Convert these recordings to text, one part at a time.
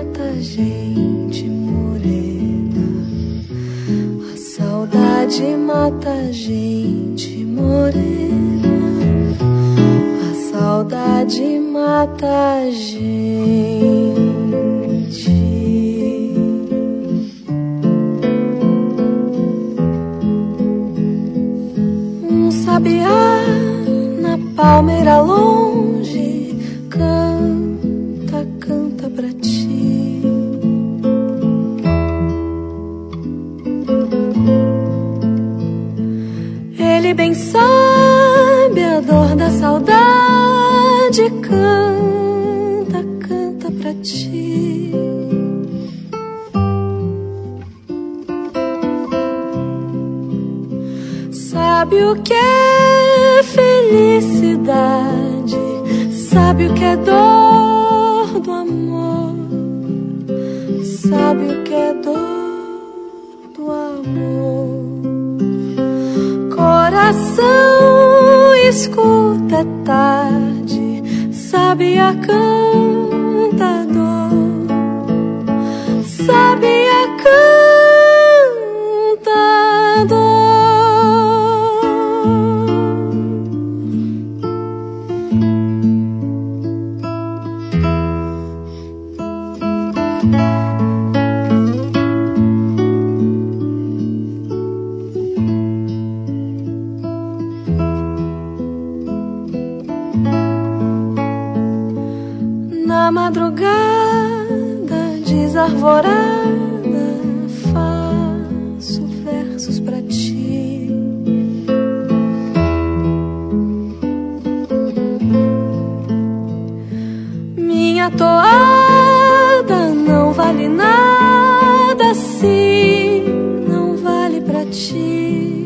mata gente morena, a saudade mata gente morena, a saudade mata gente. Um sabiá na palmeira longe canta, canta pra ti. Ele bem sabe a dor da saudade, canta, canta pra ti. Sabe o que é felicidade, sabe o que é dor do amor, sabe o que é dor do amor. Coração, escuta, é tarde, sabe a canta dor, sabe a canta dor. Na madrugada desarvorada faço versos pra ti. Minha toada não vale nada se não vale pra ti.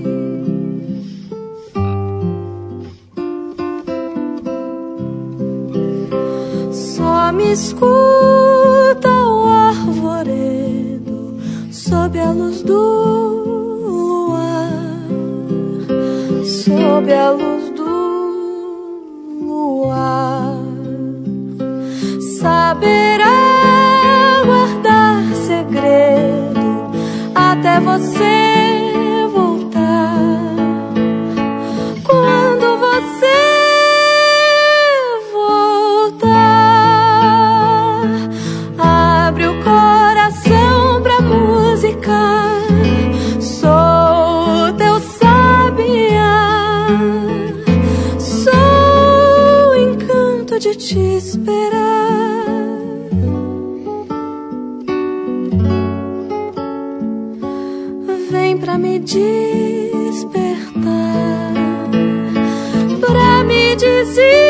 Só me escuta o arvoredo sob a luz do luar, sob a luz do luar. Saberá guardar segredo até você voltar. Quando você sou teu sabiá, sou o encanto de te esperar. Vem pra me despertar, pra me dizer